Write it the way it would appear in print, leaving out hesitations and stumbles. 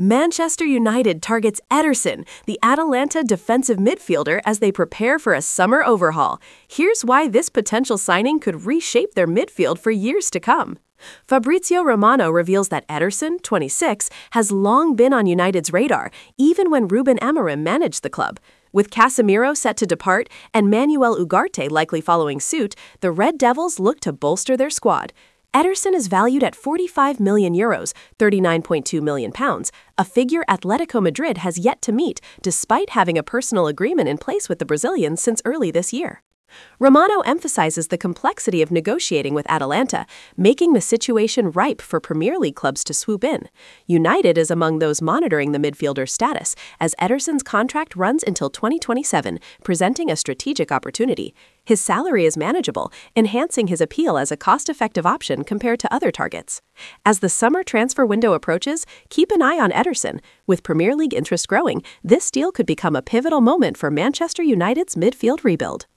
Manchester United targets Ederson, the Atalanta defensive midfielder, as they prepare for a summer overhaul. Here's why this potential signing could reshape their midfield for years to come. Fabrizio Romano reveals that Ederson, 26, has long been on United's radar, even when Ruben Amorim managed the club. With Casemiro set to depart and Manuel Ugarte likely following suit, the Red Devils look to bolster their squad. Ederson is valued at €45 million, £39.2 million, a figure Atletico Madrid has yet to meet, despite having a personal agreement in place with the Brazilians since early this year. Romano emphasizes the complexity of negotiating with Atalanta, making the situation ripe for Premier League clubs to swoop in. United is among those monitoring the midfielder's status, as Ederson's contract runs until 2027, presenting a strategic opportunity. His salary is manageable, enhancing his appeal as a cost-effective option compared to other targets. As the summer transfer window approaches, keep an eye on Ederson. With Premier League interest growing, this deal could become a pivotal moment for Manchester United's midfield rebuild.